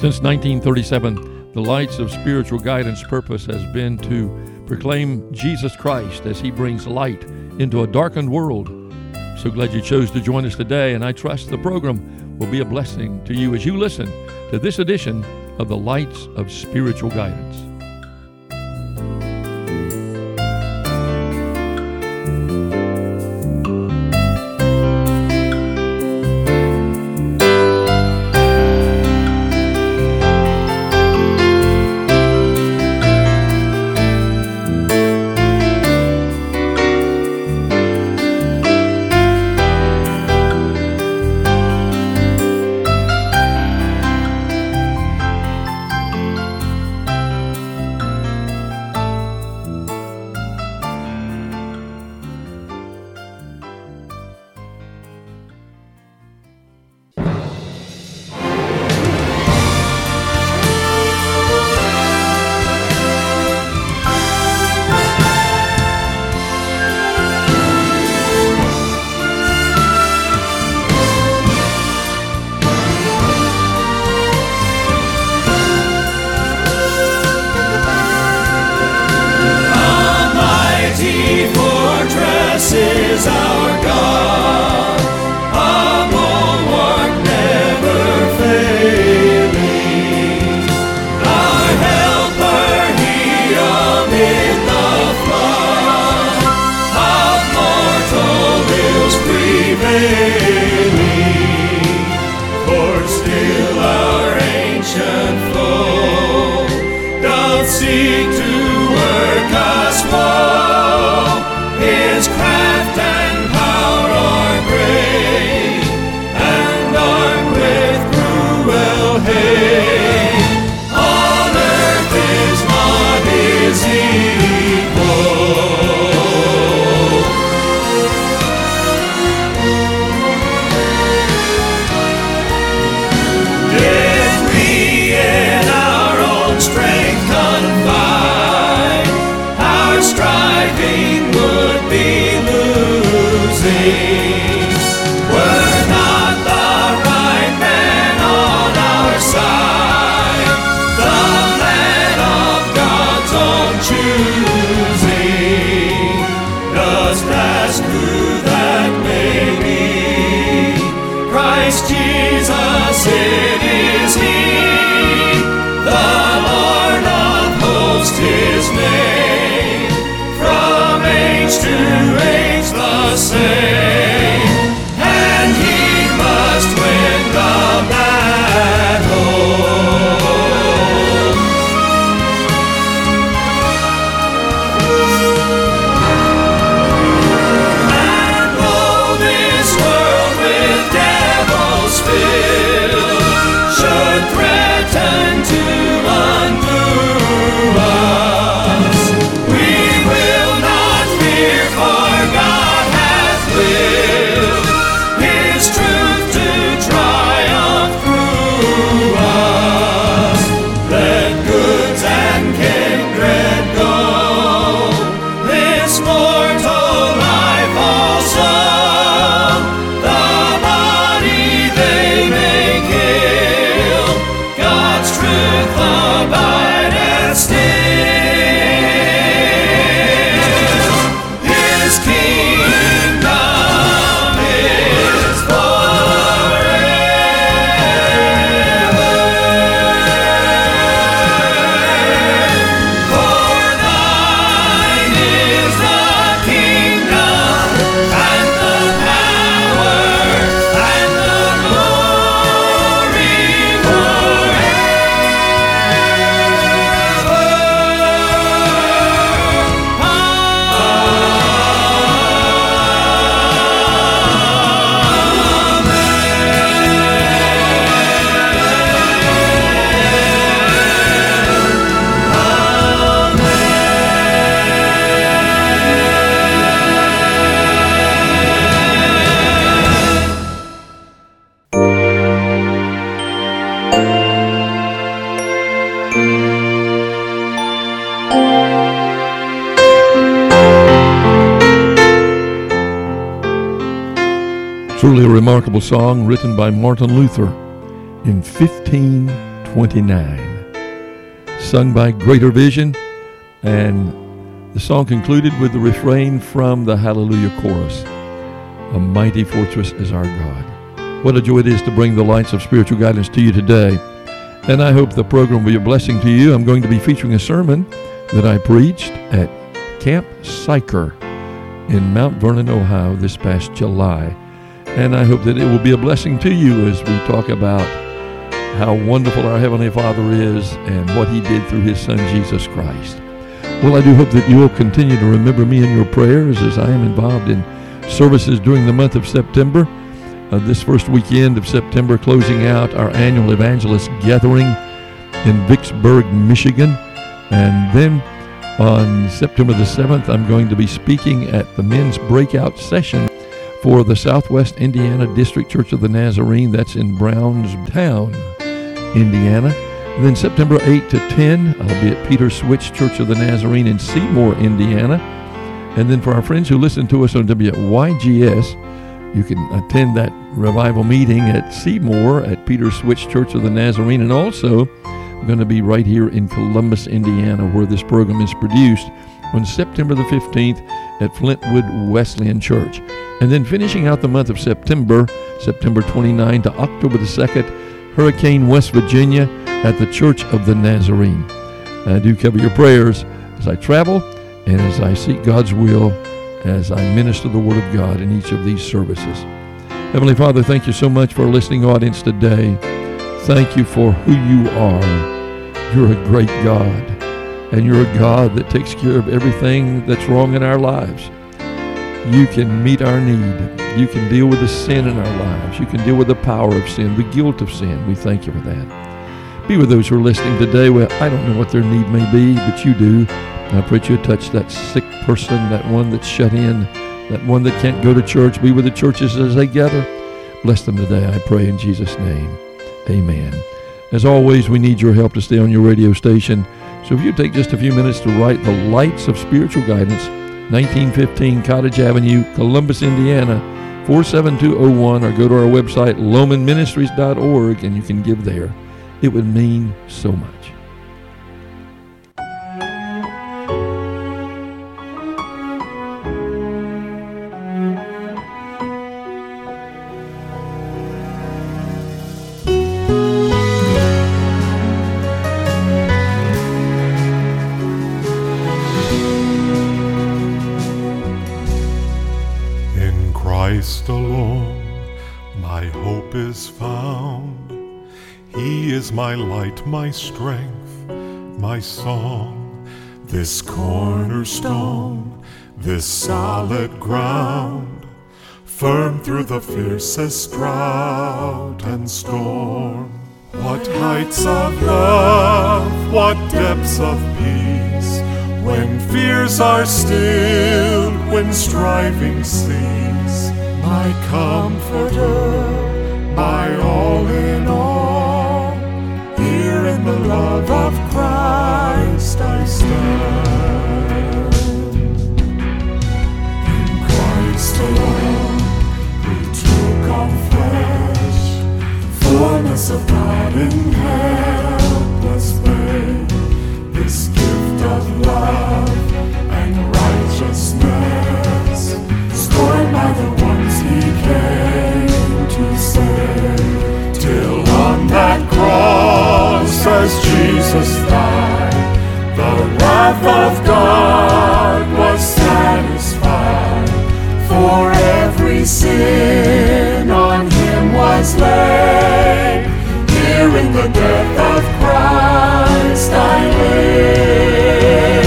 Since 1937, the Lights of Spiritual Guidance purpose has been to proclaim Jesus Christ as He brings light into a darkened world. So glad you chose to join us today, and I trust the program will be a blessing to you as you listen to this edition of the Lights of Spiritual Guidance. Truly a remarkable song written by Martin Luther in 1512. 29, sung by Greater Vision, and the song concluded with the refrain from the Hallelujah Chorus, "A mighty fortress is our God." What a joy it is to bring the lights of spiritual guidance to you today, and I hope the program will be a blessing to you. I'm going to be featuring a sermon that I preached at Camp Sychar in Mount Vernon, Ohio this past July, and I hope that it will be a blessing to you as we talk about how wonderful our Heavenly Father is and what He did through His Son, Jesus Christ. Well, I do hope that you will continue to remember me in your prayers as I am involved in services during the month of September. This first weekend of September, closing out our annual evangelist gathering in Vicksburg, Michigan. And then on September the 7th, I'm going to be speaking at the men's breakout session for the Southwest Indiana District Church of the Nazarene. That's in Brownstown, Indiana. And then September 8 to 10, I'll be at Peter Switch Church of the Nazarene in Seymour, Indiana. And then for our friends who listen to us on WYGS, you can attend that revival meeting at Seymour at Peter Switch Church of the Nazarene. And also, we're going to be right here in Columbus, Indiana, where this program is produced, on September the 15th at Flintwood Wesleyan Church. And then finishing out the month of September, September 29 to October the 2nd, Hurricane, West Virginia, at the Church of the Nazarene. I do cover your prayers as I travel and as I seek God's will, as I minister the Word of God in each of these services. Heavenly Father, thank you so much for our listening audience today. Thank you for who you are. You're a great God, and you're a God that takes care of everything that's wrong in our lives. You can meet our need. You can deal with the sin in our lives. You can deal with the power of sin, the guilt of sin. We thank you for that. Be with those who are listening today. Well, I don't know what their need may be, but you do. I pray that you touch that sick person, that one that's shut in, that one that can't go to church. Be with the churches as they gather. Bless them today, I pray in Jesus' name. Amen. As always, we need your help to stay on your radio station. So if you take just a few minutes to write The Lights of Spiritual Guidance, 1915 Cottage Avenue, Columbus, Indiana, 47201, or go to our website, lomanministries.org, and you can give there. It would mean so much. In Christ alone, my hope is found. He is my light, my strength, my song. This cornerstone, this solid ground, firm through the fiercest drought and storm. What heights of love, what depths of peace, when fears are stilled, when striving cease. My comforter, my all in all, here in the love of Christ I stand. In Christ alone, who took on flesh, fullness of God in helpless babe, this gift of love and righteousness, scorned by the ones He came to save, till on that cross as Jesus died, the wrath of God was satisfied. For every sin on Him was laid, here in the death of Christ I live.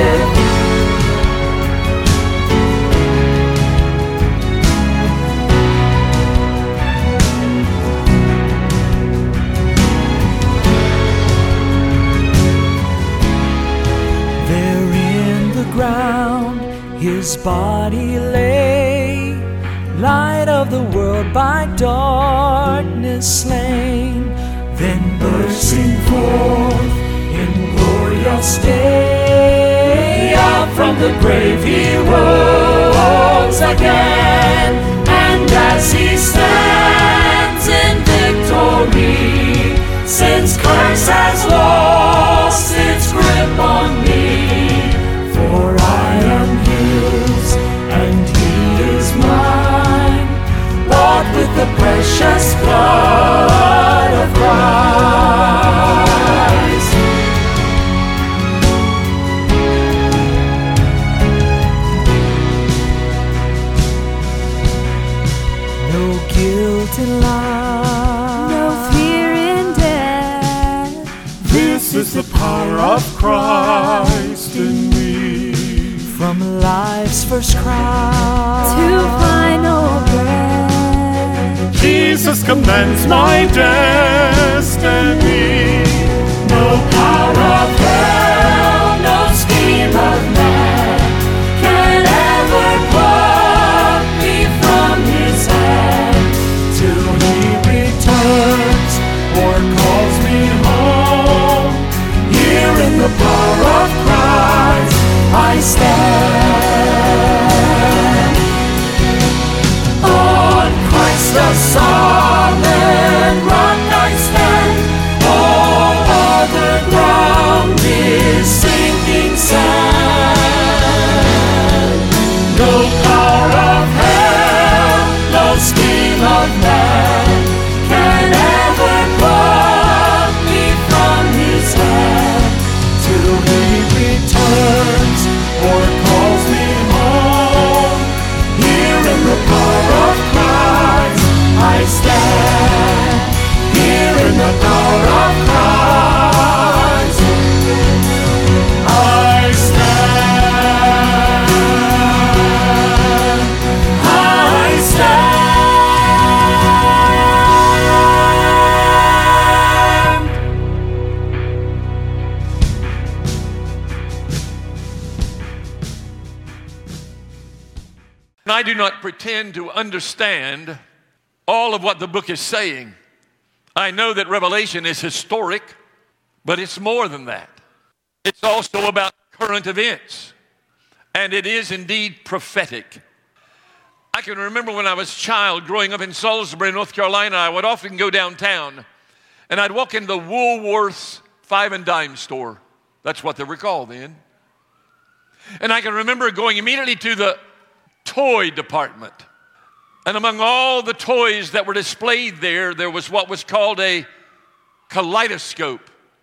There in the ground His body lay, light of the world by darkness slain. Then bursting forth in glorious day, out from the grave He rose again. And as He stands in victory, sin's curse life's first cry. To final breath. Jesus commands my destiny. No power of hell, no scheme of man can ever pluck me from His hand till He returns or calls me home. Here in the power of Christ I stand. On Christ the solid rock I stand. All other ground is sinking sand. No power of hell, no scheme of man can ever pluck me from His hand till He returns or calls me home. Here in the power of Christ I stand. Here in the power of Christ I stand. I stand. And I do not pretend to understand all of what the book is saying. I know that Revelation is historic, but it's more than that. It's also about current events, and it is indeed prophetic. I can remember when I was a child growing up in Salisbury, North Carolina, I would often go downtown, and I'd walk into the Woolworth's 5 and dime store. That's what they were called then. And I can remember going immediately to the toy department. And among all the toys that were displayed there, there was what was called a kaleidoscope.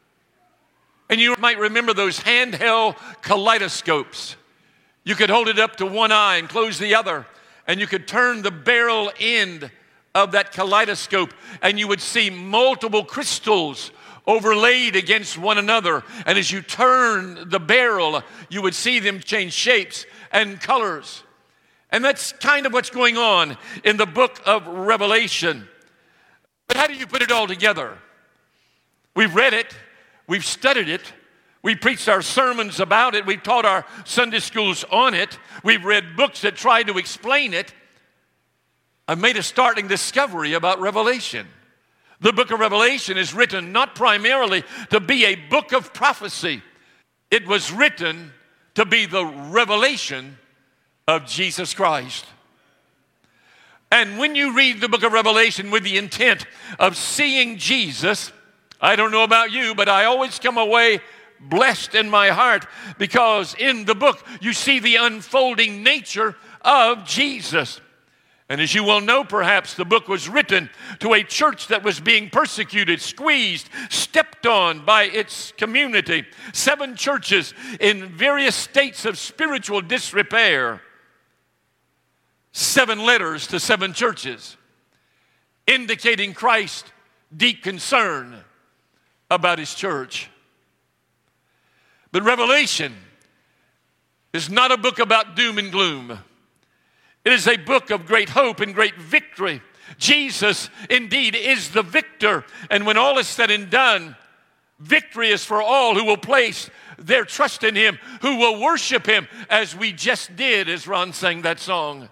And you might remember those handheld kaleidoscopes. You could hold it up to one eye and close the other, and you could turn the barrel end of that kaleidoscope, and you would see multiple crystals overlaid against one another. And as you turn the barrel, you would see them change shapes and colors. And that's kind of what's going on in the book of Revelation. But how do you put it all together? We've read it. We've studied it. We preached our sermons about it. We've taught our Sunday schools on it. We've read books that try to explain it. I've made a startling discovery about Revelation. The book of Revelation is written not primarily to be a book of prophecy. It was written to be the revelation of Jesus Christ. And when you read the book of Revelation with the intent of seeing Jesus, I don't know about you, but I always come away blessed in my heart, because in the book you see the unfolding nature of Jesus. And as you well know, perhaps, the book was written to a church that was being persecuted, squeezed, stepped on by its community. 7 churches in various states of spiritual disrepair. 7 letters to 7 churches, indicating Christ's deep concern about His church. But Revelation is not a book about doom and gloom. It is a book of great hope and great victory. Jesus indeed is the victor. And when all is said and done, victory is for all who will place their trust in Him, who will worship Him, as we just did as Ron sang that song.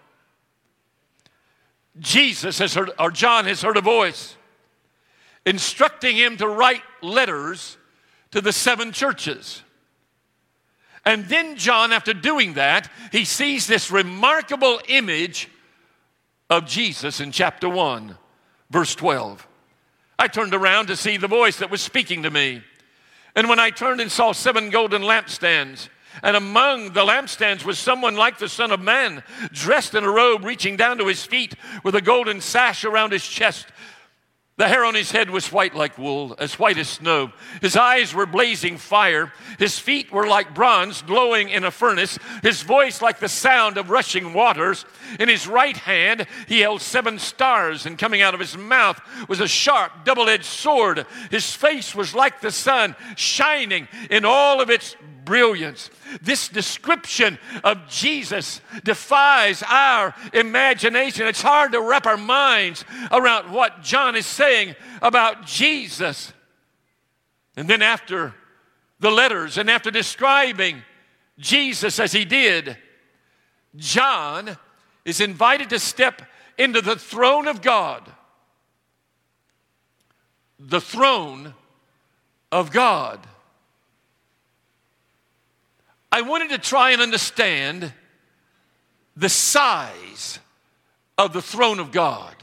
Jesus has heard, or John has heard a voice instructing him to write letters to the 7 churches. And then John, after doing that, he sees this remarkable image of Jesus in chapter 1, verse 12. I turned around to see the voice that was speaking to me. And when I turned and saw 7 golden lampstands, and among the lampstands was someone like the Son of Man, dressed in a robe reaching down to his feet, with a golden sash around his chest. The hair on his head was white like wool, as white as snow. His eyes were blazing fire. His feet were like bronze glowing in a furnace. His voice like the sound of rushing waters. In his right hand he held 7 stars, and coming out of his mouth was a sharp, double-edged sword. His face was like the sun, shining in all of its brilliance. This description of Jesus defies our imagination. It's hard to wrap our minds around what John is saying about Jesus. And then after the letters and after describing Jesus as he did, John is invited to step into the throne of God. The throne of God. I wanted to try and understand the size of the throne of God.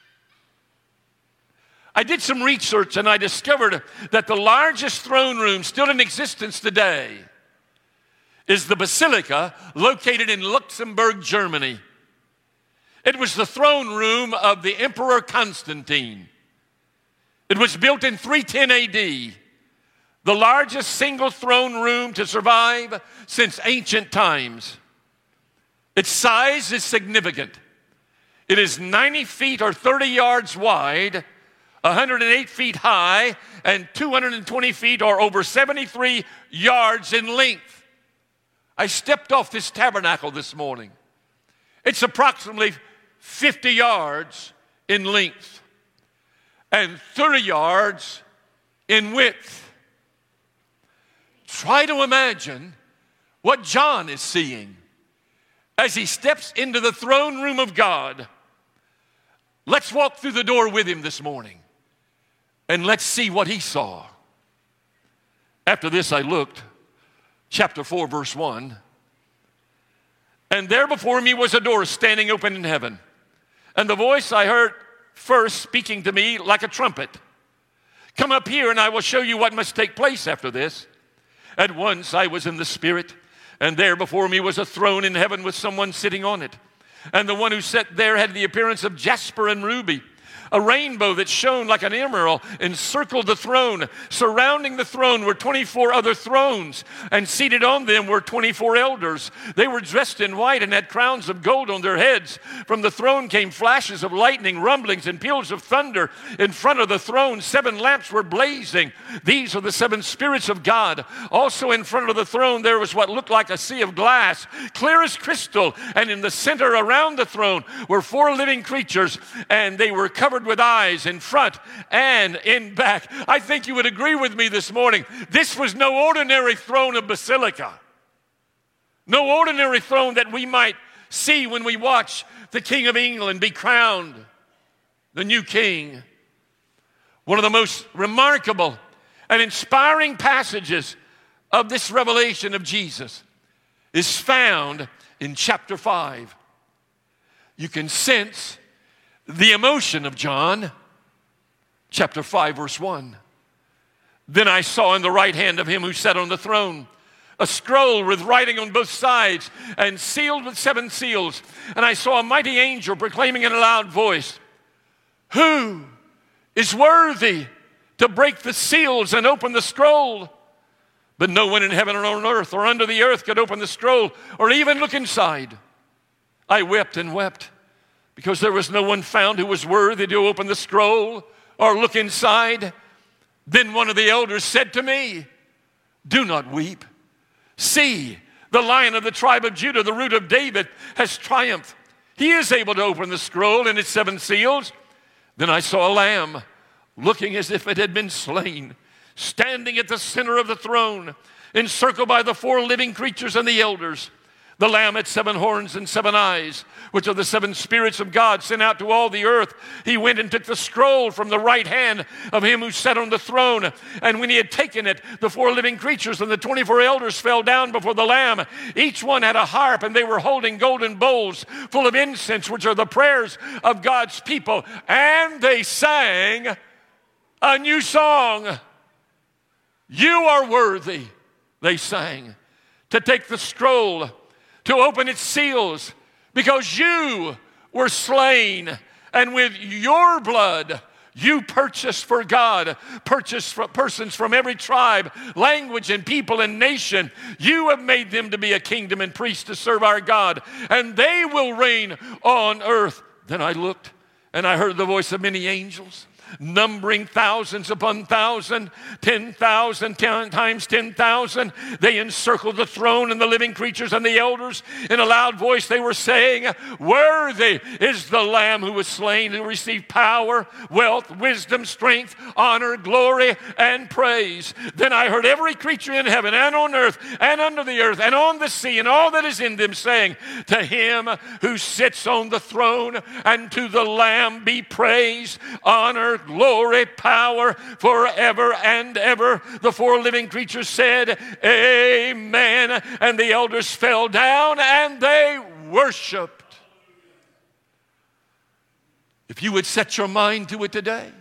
I did some research and I discovered that the largest throne room still in existence today is the Basilica located in Luxembourg, Germany. It was the throne room of the Emperor Constantine. It was built in 310 AD, the largest single throne room to survive since ancient times. Its size is significant. It is 90 feet or 30 yards wide, 108 feet high, and 220 feet or over 73 yards in length. I stepped off this tabernacle this morning. It's approximately 50 yards in length and 30 yards in width. Try to imagine what John is seeing as he steps into the throne room of God. Let's walk through the door with him this morning and let's see what he saw. After this I looked, chapter 4, verse 1. And there before me was a door standing open in heaven. And the voice I heard first speaking to me like a trumpet. Come up here and I will show you what must take place after this. At once I was in the Spirit, and there before me was a throne in heaven with someone sitting on it. And the one who sat there had the appearance of jasper and ruby. A rainbow that shone like an emerald encircled the throne. Surrounding the throne were 24 other thrones, and seated on them were 24 elders. They were dressed in white and had crowns of gold on their heads. From the throne came flashes of lightning, rumblings, and peals of thunder. In front of the throne, 7 lamps were blazing. These are the 7 spirits of God. Also in front of the throne, there was what looked like a sea of glass, clear as crystal. And in the center around the throne were 4 living creatures, and they were covered with eyes in front and in back. I think you would agree with me this morning. This was no ordinary throne of Basilica. No ordinary throne that we might see when we watch the King of England be crowned the new king. One of the most remarkable and inspiring passages of this revelation of Jesus is found in chapter 5. You can sense the emotion of John. Chapter 5, verse 1. Then I saw in the right hand of him who sat on the throne a scroll with writing on both sides and sealed with 7 seals. And I saw a mighty angel proclaiming in a loud voice, "Who is worthy to break the seals and open the scroll?" But no one in heaven or on earth or under the earth could open the scroll or even look inside. I wept and wept, because there was no one found who was worthy to open the scroll or look inside. Then one of the elders said to me, "Do not weep. See, the Lion of the tribe of Judah, the Root of David, has triumphed. He is able to open the scroll and its 7 seals." Then I saw a lamb, looking as if it had been slain, standing at the center of the throne, encircled by the 4 living creatures and the elders. The Lamb had 7 horns and 7 eyes, which are the 7 spirits of God sent out to all the earth. He went and took the scroll from the right hand of him who sat on the throne. And when he had taken it, the 4 living creatures and the 24 elders fell down before the Lamb. Each one had a harp, and they were holding golden bowls full of incense, which are the prayers of God's people. And they sang a new song. "You are worthy," they sang, "to take the scroll, to open its seals, because you were slain, and with your blood you purchased for God, purchased for persons from every tribe, language, and people and nation. You have made them to be a kingdom and priests to serve our God, and they will reign on earth." Then I looked, and I heard the voice of many angels, numbering thousands upon thousands, 10,000 times 10,000. They encircled the throne and the living creatures and the elders. In a loud voice they were saying, "Worthy is the Lamb who was slain, who received power, wealth, wisdom, strength, honor, glory, and praise." Then I heard every creature in heaven and on earth and under the earth and on the sea and all that is in them saying, "To him who sits on the throne and to the Lamb be praise, honor, glory, power forever and ever." The four living creatures said, "Amen." And the elders fell down and they worshiped. If you would set your mind to it today,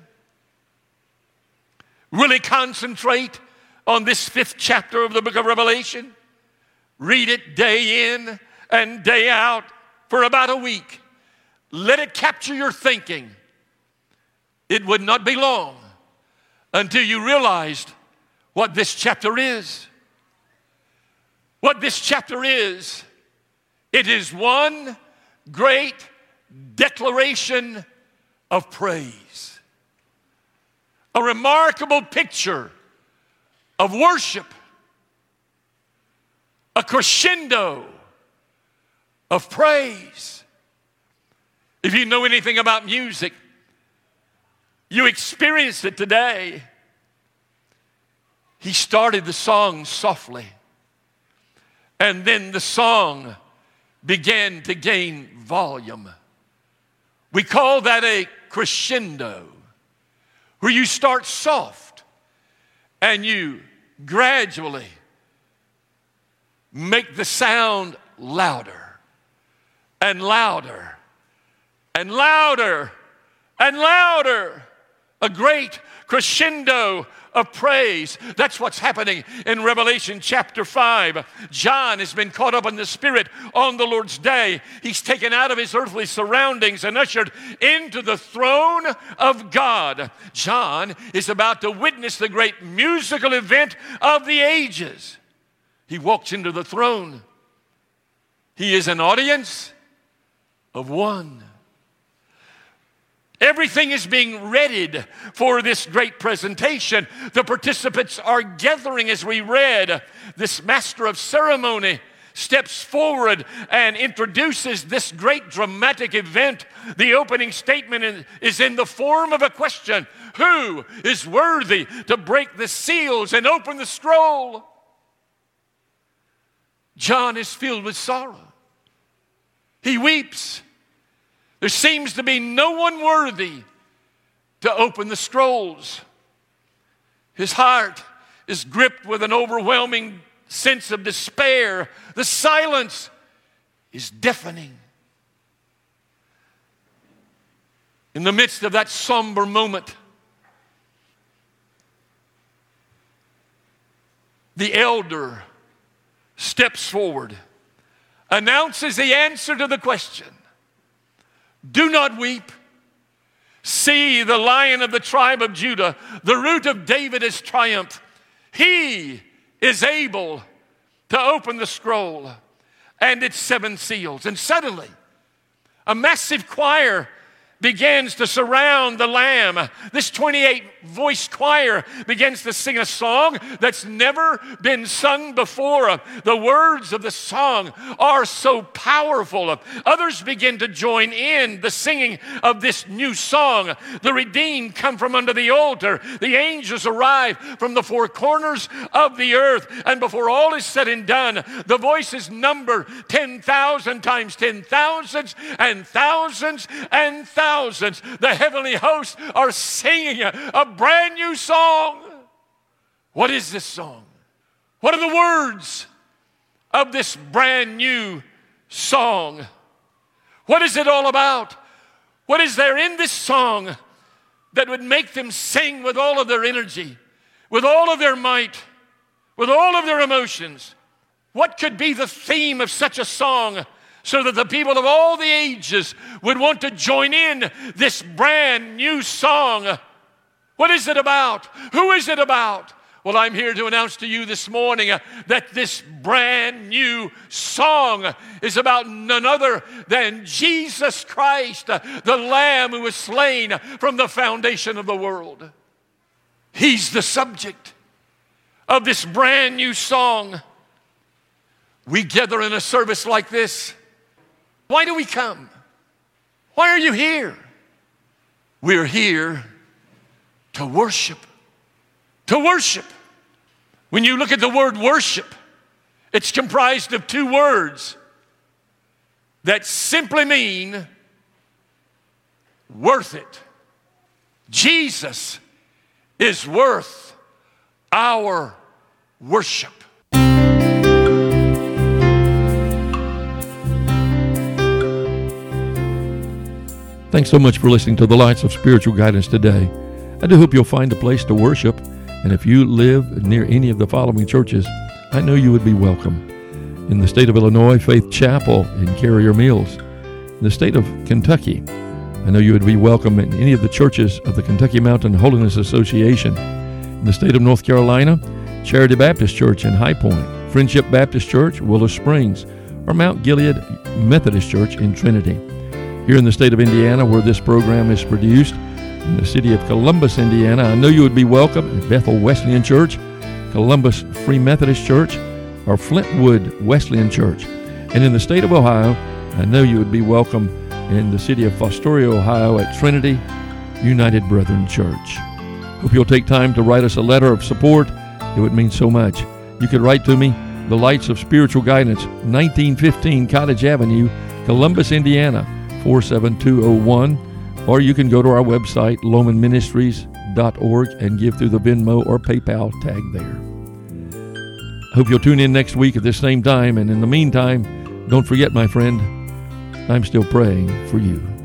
really concentrate on this 5th chapter of the book of Revelation. Read it day in and day out for about a week. Let it capture your thinking. It would not be long until you realized what this chapter is. What this chapter is, it is one great declaration of praise. A remarkable picture of worship. A crescendo of praise. If you know anything about music, you experienced it today. He started the song softly, and then the song began to gain volume. We call that a crescendo, where you start soft and you gradually make the sound louder and louder and louder and louder. A great crescendo of praise. That's what's happening in Revelation chapter 5. John has been caught up in the Spirit on the Lord's day. He's taken out of his earthly surroundings and ushered into the throne of God. John is about to witness the great musical event of the ages. He walks into the throne. He is an audience of one. Everything is being readied for this great presentation. The participants are gathering as we read. This master of ceremony steps forward and introduces this great dramatic event. The opening statement is in the form of a question. Who is worthy to break the seals and open the scroll? John is filled with sorrow. He weeps. There seems to be no one worthy to open the scrolls. His heart is gripped with an overwhelming sense of despair. The silence is deafening. In the midst of that somber moment, the elder steps forward, announces the answer to the question. Do not weep. See, the Lion of the tribe of Judah, the Root of David, has triumphed. He is able to open the scroll and its 7 seals. And suddenly, a massive choir begins to surround the Lamb. This 28-voice choir begins to sing a song that's never been sung before. The words of the song are so powerful. Others begin to join in the singing of this new song. The redeemed come from under the altar. The angels arrive from the 4 corners of the earth. And before all is said and done, the voices number 10,000 times 10,000s and thousands and thousands. The heavenly hosts are singing a brand new song. What is this song? What are the words of this brand new song? What is it all about? What is there in this song that would make them sing with all of their energy, with all of their might, with all of their emotions? What could be the theme of such a song so that the people of all the ages would want to join in this brand new song? What is it about? Who is it about? Well, I'm here to announce to you this morning that this brand new song is about none other than Jesus Christ, the Lamb who was slain from the foundation of the world. He's the subject of this brand new song. We gather in a service like this. Why do we come? Why are you here? We're here to worship. To worship. When you look at the word worship, it's comprised of two words that simply mean worth it. Jesus is worth our worship. Thanks so much for listening to the Lights of Spiritual Guidance today. I do hope you'll find a place to worship, and if you live near any of the following churches, I know you would be welcome. In the state of Illinois, Faith Chapel in Carrier Mills. In the state of Kentucky, I know you would be welcome in any of the churches of the Kentucky Mountain Holiness Association. In the state of North Carolina, Charity Baptist Church in High Point, Friendship Baptist Church, Willow Springs, or Mount Gilead Methodist Church in Trinity. Here in the state of Indiana, where this program is produced, in the city of Columbus, Indiana, I know you would be welcome at Bethel Wesleyan Church, Columbus Free Methodist Church, or Flintwood Wesleyan Church. And in the state of Ohio, I know you would be welcome in the city of Fostoria, Ohio, at Trinity United Brethren Church. Hope you'll take time to write us a letter of support. It would mean so much. You could write to me, The Lights of Spiritual Guidance, 1915 Cottage Avenue, Columbus, Indiana, 47201, or you can go to our website, lomanministries.org, and give through the Venmo or PayPal tag there. I hope you'll tune in next week at this same time, and in the meantime, don't forget, my friend, I'm still praying for you.